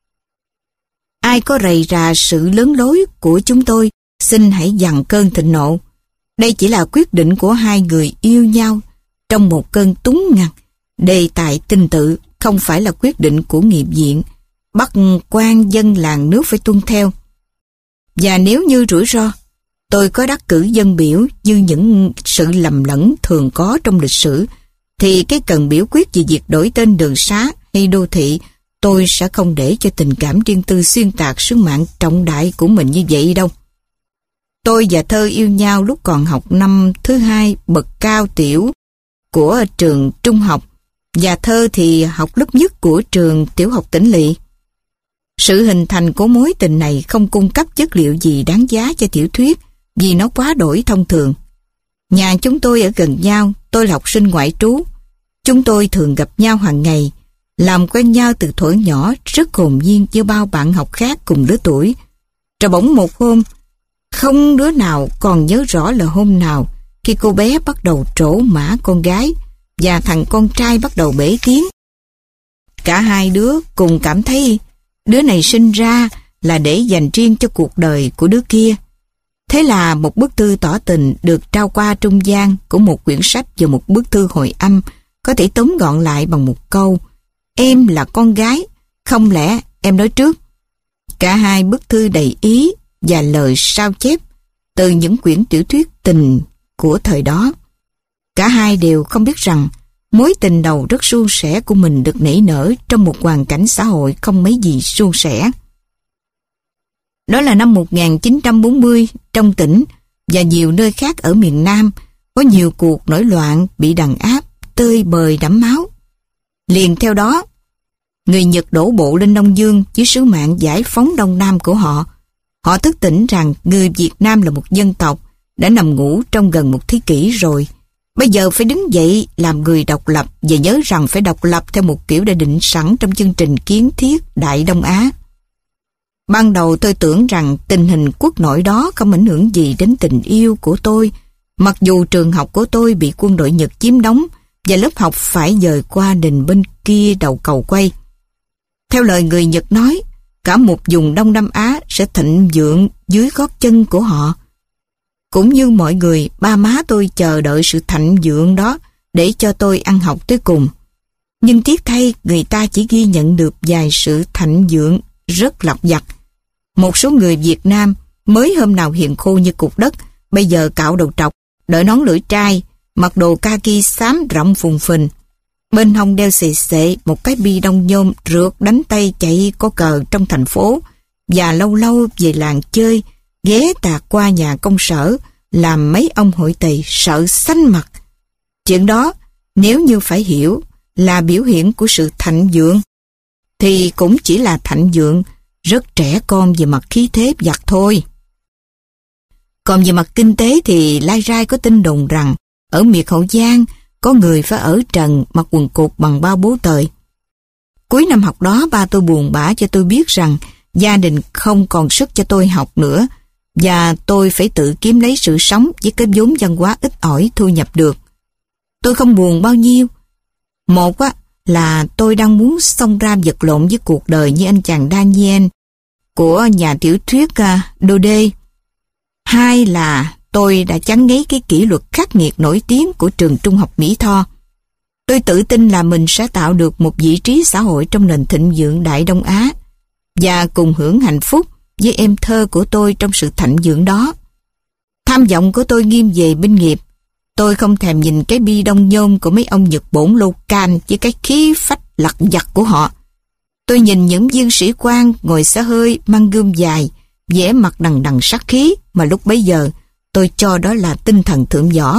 Ai có rầy rà sự lớn lối của chúng tôi, xin hãy dằn cơn thịnh nộ. Đây chỉ là quyết định của hai người yêu nhau trong một cơn túng ngặt. Đề tài tình tự không phải là quyết định của nghiệp viện, bắt quan dân làng nước phải tuân theo. Và nếu như rủi ro, tôi có đắc cử dân biểu như những sự lầm lẫn thường có trong lịch sử, thì cái cần biểu quyết về việc đổi tên đường xá hay đô thị, tôi sẽ không để cho tình cảm riêng tư xuyên tạc sứ mạng trọng đại của mình như vậy đâu. Tôi và Thơ yêu nhau lúc còn học năm thứ hai bậc cao tiểu của trường trung học, và Thơ thì học lớp nhất của trường tiểu học tỉnh lỵ. Sự hình thành của mối tình này không cung cấp chất liệu gì đáng giá cho tiểu thuyết vì nó quá đổi thông thường. Nhà chúng tôi ở gần nhau, tôi là học sinh ngoại trú. Chúng tôi thường gặp nhau hàng ngày, làm quen nhau từ thuở nhỏ rất hồn nhiên như bao bạn học khác cùng lứa tuổi. Rồi bỗng một hôm, không đứa nào còn nhớ rõ là hôm nào, khi cô bé bắt đầu trổ mã con gái và thằng con trai bắt đầu bể tiếng. Cả hai đứa cùng cảm thấy đứa này sinh ra là để dành riêng cho cuộc đời của đứa kia. Thế là một bức thư tỏ tình được trao qua trung gian của một quyển sách và một bức thư hồi âm có thể tóm gọn lại bằng một câu: em là con gái, không lẽ em nói trước. Cả hai bức thư đầy ý và lời sao chép từ những quyển tiểu thuyết tình của thời đó. Cả hai đều không biết rằng mối tình đầu rất suôn sẻ của mình được nảy nở trong một hoàn cảnh xã hội không mấy gì suôn sẻ. Đó là năm một nghìn chín trăm bốn mươi, trong tỉnh và nhiều nơi khác ở miền Nam có nhiều cuộc nổi loạn bị đàn áp, tơi bời đẫm máu. Liền theo đó, người Nhật đổ bộ lên Đông Dương với sứ mạng giải phóng Đông Nam của họ. Họ thức tỉnh rằng người Việt Nam là một dân tộc đã nằm ngủ trong gần một thế kỷ rồi. Bây giờ phải đứng dậy làm người độc lập và nhớ rằng phải độc lập theo một kiểu đã định sẵn trong chương trình kiến thiết Đại Đông Á. Ban đầu tôi tưởng rằng tình hình quốc nội đó không ảnh hưởng gì đến tình yêu của tôi, mặc dù trường học của tôi bị quân đội Nhật chiếm đóng và lớp học phải dời qua đình bên kia đầu cầu quay. Theo lời người Nhật nói, cả một vùng Đông Nam Á sẽ thịnh vượng dưới gót chân của họ. Cũng như mọi người, ba má tôi chờ đợi sự thịnh vượng đó để cho tôi ăn học tới cùng. Nhưng tiếc thay, người ta chỉ ghi nhận được vài sự thịnh vượng rất lặt vặt. Một số người Việt Nam mới hôm nào hiền khô như cục đất, bây giờ cạo đầu trọc, đội nón lưỡi trai, mặc đồ kaki xám rộng phùng phình. Bên hông đeo xệ xệ một cái bi đông nhôm rượt đánh tay chạy có cờ trong thành phố, và lâu lâu về làng chơi, ghé tạt qua nhà công sở, làm mấy ông hội tề sợ xanh mặt. Chuyện đó, nếu như phải hiểu là biểu hiện của sự thạnh vượng, thì cũng chỉ là thạnh vượng rất trẻ con về mặt khí thế vặt thôi. Còn về mặt kinh tế thì lai rai có tin đồn rằng ở miệt Hậu Giang có người phải ở trần mặc quần cụt bằng bao bố tời. Cuối năm học đó ba tôi buồn bã cho tôi biết rằng gia đình không còn sức cho tôi học nữa và tôi phải tự kiếm lấy sự sống với cái vốn văn hóa ít ỏi thu nhập được. Tôi không buồn bao nhiêu. Một á, là tôi đang muốn xông ra vật lộn với cuộc đời như anh chàng Daniel của nhà tiểu thuyết uh, Daudet. Hai là tôi đã chán ngấy cái kỷ luật khắc nghiệt nổi tiếng của trường trung học Mỹ Tho. Tôi tự tin là mình sẽ tạo được một vị trí xã hội trong nền thịnh vượng Đại Đông Á và cùng hưởng hạnh phúc với em thơ của tôi trong sự thịnh vượng đó. Tham vọng của tôi nghiêng về binh nghiệp. Tôi không thèm nhìn cái bi đông nhôm của mấy ông Nhật Bổn Lô Can với cái khí phách lặt vặt của họ. Tôi nhìn những viên sĩ quan ngồi xả hơi mang gươm dài, vẻ mặt đằng đằng sát khí mà lúc bấy giờ tôi cho đó là tinh thần thượng võ.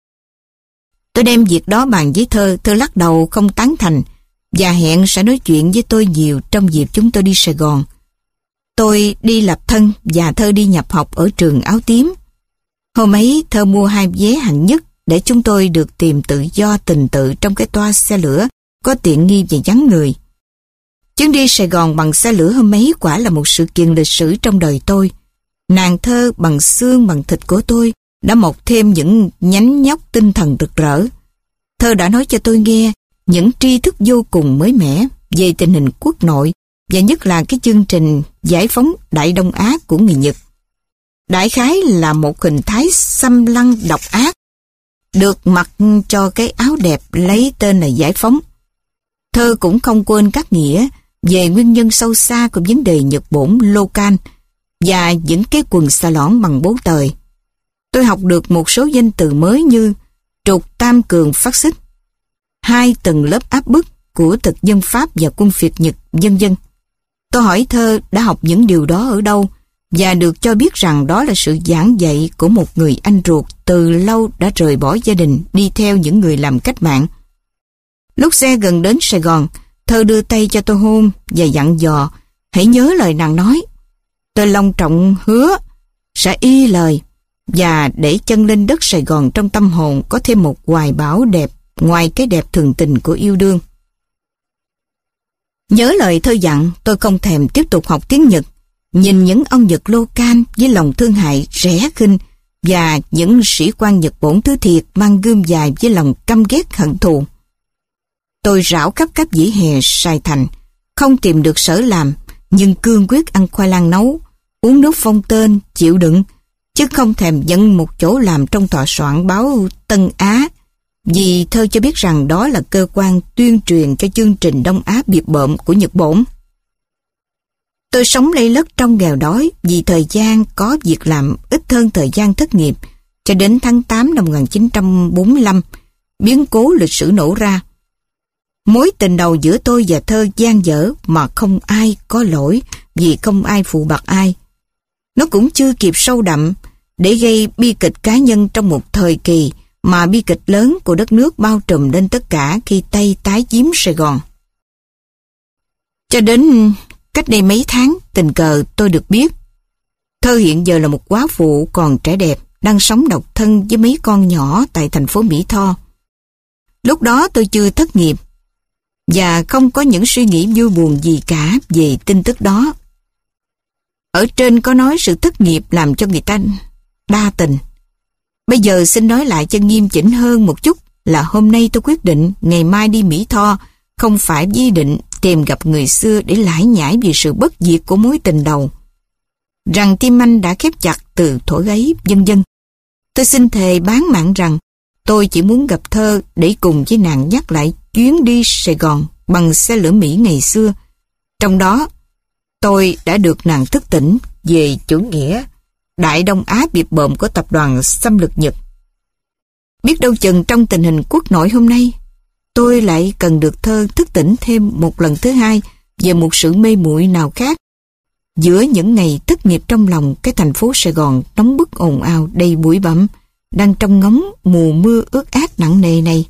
Tôi đem việc đó bàn với Thơ, Thơ lắc đầu không tán thành và hẹn sẽ nói chuyện với tôi nhiều trong dịp chúng tôi đi Sài Gòn. Tôi đi lập thân và Thơ đi nhập học ở trường Áo Tím. Hôm ấy Thơ mua hai vé hạng nhất để chúng tôi được tìm tự do tình tự trong cái toa xe lửa có tiện nghi và vắng người. Chuyến đi Sài Gòn bằng xe lửa hôm ấy quả là một sự kiện lịch sử trong đời tôi. Nàng Thơ bằng xương bằng thịt của tôi đã mọc thêm những nhánh nhóc tinh thần rực rỡ. Thơ đã nói cho tôi nghe những tri thức vô cùng mới mẻ về tình hình quốc nội và nhất là cái chương trình giải phóng Đại Đông Á của người Nhật. Đại khái là một hình thái xâm lăng độc ác được mặc cho cái áo đẹp lấy tên là giải phóng. Thơ cũng không quên các nghĩa về nguyên nhân sâu xa của vấn đề Nhật Bổn Lô Can và những cái quần xà lõn bằng bố tời. Tôi học được một số danh từ mới như trục tam cường phát xít, hai tầng lớp áp bức của thực dân Pháp và quân phiệt Nhật, vân vân. Tôi hỏi Thơ đã học những điều đó ở đâu và được cho biết rằng đó là sự giảng dạy của một người anh ruột từ lâu đã rời bỏ gia đình đi theo những người làm cách mạng. Lúc xe gần đến Sài Gòn, Thơ đưa tay cho tôi hôn và dặn dò hãy nhớ lời nàng nói. Tôi long trọng hứa sẽ y lời và để chân lên đất Sài Gòn trong tâm hồn có thêm một hoài bão đẹp ngoài cái đẹp thường tình của yêu đương. Nhớ lời Thơ dặn, tôi không thèm tiếp tục học tiếng Nhật, nhìn những ông Nhật Lô Can với lòng thương hại rẻ khinh và những sĩ quan Nhật Bổn thứ thiệt mang gươm dài với lòng căm ghét hận thù. Tôi rảo khắp các vỉa hè Sài Thành, không tìm được sở làm, nhưng cương quyết ăn khoai lang nấu, uống nước phong tên, chịu đựng, chứ không thèm nhận một chỗ làm trong tòa soạn báo Tân Á, vì Thơ cho biết rằng đó là cơ quan tuyên truyền cho chương trình Đông Á biệt bợm của Nhật Bổn. Tôi sống lây lất trong nghèo đói vì thời gian có việc làm ít hơn thời gian thất nghiệp, cho đến tháng tám năm một nghìn chín trăm bốn mươi lăm, biến cố lịch sử nổ ra. Mối tình đầu giữa tôi và Thơ gian dở mà không ai có lỗi vì không ai phụ bạc ai. Nó cũng chưa kịp sâu đậm để gây bi kịch cá nhân trong một thời kỳ mà bi kịch lớn của đất nước bao trùm lên tất cả khi Tây tái chiếm Sài Gòn. Cho đến cách đây mấy tháng, tình cờ tôi được biết Thơ hiện giờ là một góa phụ còn trẻ đẹp, đang sống độc thân với mấy con nhỏ tại thành phố Mỹ Tho. Lúc đó tôi chưa thất nghiệp và không có những suy nghĩ vui buồn gì cả về tin tức đó. Ở trên có nói sự thất nghiệp làm cho người ta đa tình. Bây giờ xin nói lại cho nghiêm chỉnh hơn một chút là hôm nay tôi quyết định ngày mai đi Mỹ Tho không phải với ý định tìm gặp người xưa để lải nhải về sự bất diệt của mối tình đầu. Rằng tim anh đã khép chặt từ thuở ấy, vân vân. Tôi xin thề bán mạng rằng tôi chỉ muốn gặp Thơ để cùng với nàng nhắc lại chuyến đi Sài Gòn bằng xe lửa Mỹ ngày xưa. Trong đó, tôi đã được nàng thức tỉnh về chủ nghĩa Đại Đông Á biệt bợm của tập đoàn xâm lược Nhật. Biết đâu chừng trong tình hình quốc nội hôm nay, tôi lại cần được Thơ thức tỉnh thêm một lần thứ hai về một sự mê muội nào khác. Giữa những ngày thất nghiệp trong lòng cái thành phố Sài Gòn nóng bức ồn ào đầy bụi bặm, đang trông ngóng mùa mưa ướt át nặng nề này.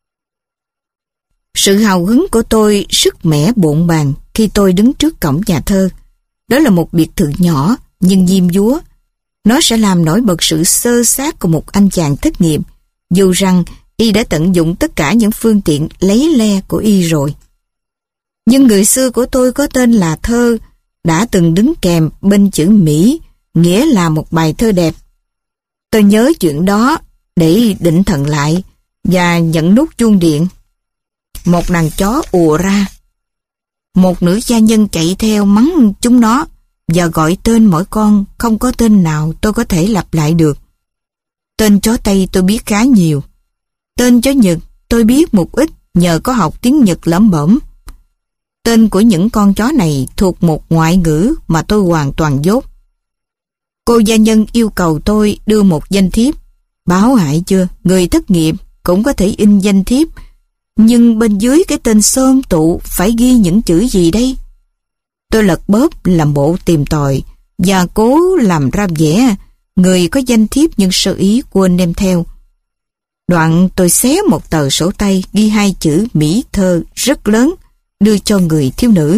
Sự hào hứng của tôi sức mẻ bộn bàng khi tôi đứng trước cổng nhà thơ. Đó là một biệt thự nhỏ nhưng diêm dúa. Nó sẽ làm nổi bật sự xơ xác của một anh chàng thất nghiệp, dù rằng y đã tận dụng tất cả những phương tiện lấy le của y rồi. Nhưng người xưa của tôi có tên là Thơ đã từng đứng kèm bên chữ Mỹ, nghĩa là một bài thơ đẹp. Tôi nhớ chuyện đó để định thần lại và nhận nút chuông điện. Một đàn chó ùa ra. Một nữ gia nhân chạy theo mắng chúng nó và gọi tên mỗi con, không có tên nào tôi có thể lặp lại được. Tên chó Tây tôi biết khá nhiều. Tên chó Nhật tôi biết một ít nhờ có học tiếng Nhật lẩm bẩm. Tên của những con chó này thuộc một ngoại ngữ mà tôi hoàn toàn dốt. Cô gia nhân yêu cầu tôi đưa một danh thiếp. Báo hại chưa, người thất nghiệp cũng có thể in danh thiếp, nhưng bên dưới cái tên xôm tụ phải ghi những chữ gì đây? Tôi lật bóp làm bộ tìm tòi và cố làm ra vẻ người có danh thiếp nhưng sơ ý quên đem theo. Đoạn tôi xé một tờ sổ tay ghi hai chữ Mỹ Thơ rất lớn, đưa cho người thiếu nữ.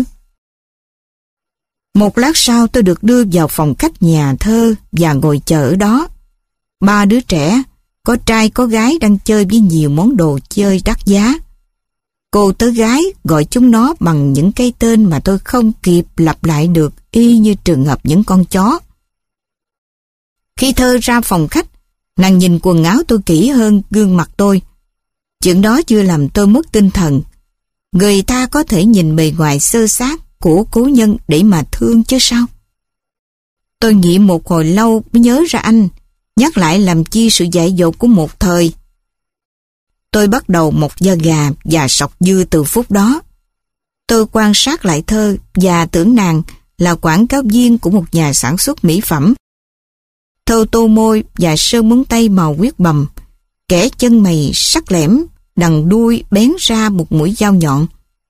Một lát sau tôi được đưa vào phòng khách nhà thơ và ngồi chờ ở đó. Ba đứa trẻ, có trai có gái đang chơi với nhiều món đồ chơi đắt giá. Cô tớ gái gọi chúng nó bằng những cái tên mà tôi không kịp lặp lại được, y như trường hợp những con chó. Khi Thơ ra phòng khách, nàng nhìn quần áo tôi kỹ hơn gương mặt tôi. Chuyện đó chưa làm tôi mất tinh thần. Người ta có thể nhìn bề ngoài xơ xác của cố nhân để mà thương chứ sao? Tôi nghĩ một hồi lâu mới nhớ ra anh, nhắc lại làm chi sự dại dột của một thời. Tôi bắt đầu mọc da gà và sọc dưa từ phút đó. Tôi quan sát lại Thơ và tưởng nàng là quảng cáo viên của một nhà sản xuất mỹ phẩm. Thơ tô môi và sơn móng tay màu huyết bầm, kẻ chân mày sắc lẻm, đằng đuôi bén ra một mũi dao nhọn.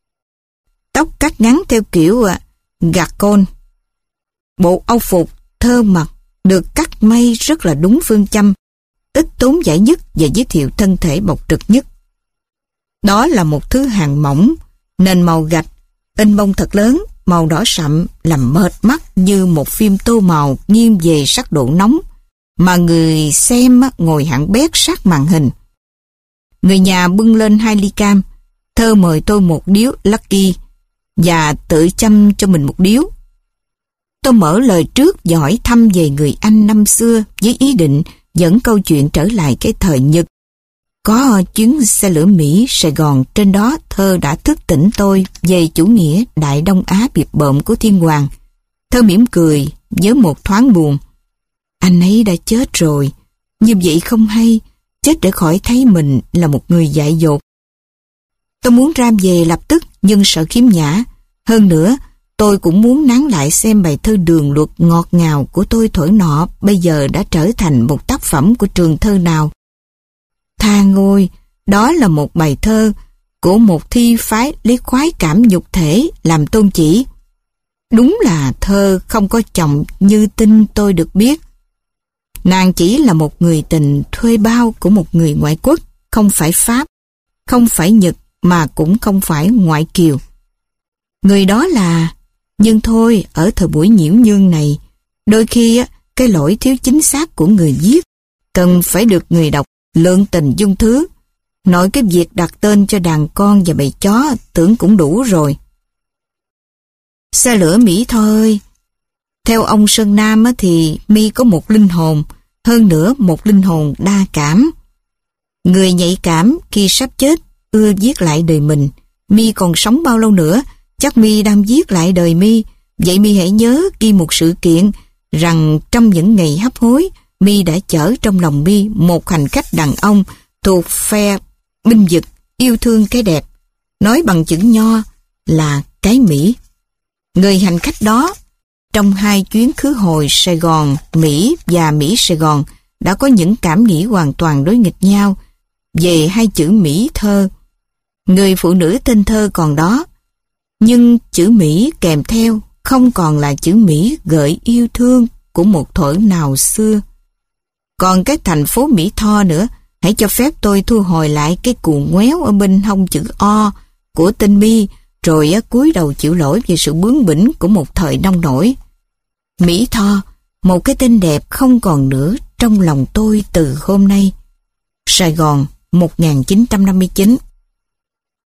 Tóc cắt ngắn theo kiểu à, gạt côn. Bộ âu phục Thơ mặc được cắt may rất là đúng phương châm, ít tốn giải nhất và giới thiệu thân thể bộc trực nhất. Đó là một thứ hàng mỏng, nền màu gạch, in bông thật lớn, màu đỏ sậm làm mệt mắt như một phim tô màu nghiêng về sắc độ nóng, mà người xem ngồi hẳn bét sát màn hình. Người nhà bưng lên hai ly cam, Thơ mời tôi một điếu Lucky và tự chăm cho mình một điếu. Tôi mở lời trước và hỏi thăm về người anh năm xưa với ý định dẫn câu chuyện trở lại cái thời Nhật. Có chuyến xe lửa Mỹ Sài Gòn, trên đó Thơ đã thức tỉnh tôi về chủ nghĩa Đại Đông Á biệt bợm của Thiên Hoàng. Thơ mỉm cười với một thoáng buồn. Anh ấy đã chết rồi, như vậy không hay, chết để khỏi thấy mình là một người dại dột. Tôi muốn ra về lập tức nhưng sợ khiếm nhã. Hơn nữa, tôi cũng muốn nán lại xem bài thơ đường luật ngọt ngào của tôi thổi nọ bây giờ đã trở thành một tác phẩm của trường thơ nào. Tha ngôi, đó là một bài thơ của một thi phái lấy khoái cảm nhục thể làm tôn chỉ. Đúng là Thơ không có chồng như tin tôi được biết. Nàng chỉ là một người tình thuê bao của một người ngoại quốc, không phải Pháp, không phải Nhật mà cũng không phải ngoại kiều. Người đó là... Nhưng thôi, ở thời buổi nhiễu nhương này, đôi khi cái lỗi thiếu chính xác của người viết cần phải được người đọc lượng tình dung thứ. Nội cái việc đặt tên cho đàn con và bầy chó tưởng cũng đủ rồi. Xe lửa Mỹ thôi. Theo ông Sơn Nam thì mi có một linh hồn, hơn nữa một linh hồn đa cảm. Người nhạy cảm khi sắp chết ưa viết lại đời mình. Mi còn sống bao lâu nữa? Chắc mi đang viết lại đời mi. Vậy mi hãy nhớ ghi một sự kiện rằng trong những ngày hấp hối, mi đã chở trong lòng mi một hành khách đàn ông thuộc phe binh vực yêu thương cái đẹp, nói bằng chữ nho là cái Mỹ. Người hành khách đó trong hai chuyến khứ hồi Sài Gòn Mỹ và Mỹ Sài Gòn đã có những cảm nghĩ hoàn toàn đối nghịch nhau về hai chữ Mỹ Thơ. Người phụ nữ tên Thơ còn đó, nhưng chữ Mỹ kèm theo không còn là chữ Mỹ gợi yêu thương của một thuở nào xưa. Còn cái thành phố Mỹ Tho nữa, hãy cho phép tôi thu hồi lại cái cuộn ngoéo ở bên hông chữ O của tên Mi, rồi cúi đầu chịu lỗi về sự bướng bỉnh của một thời nông nổi. Mỹ Tho, một cái tên đẹp không còn nữa trong lòng tôi từ hôm nay. Sài Gòn, một nghìn chín trăm năm mươi chín.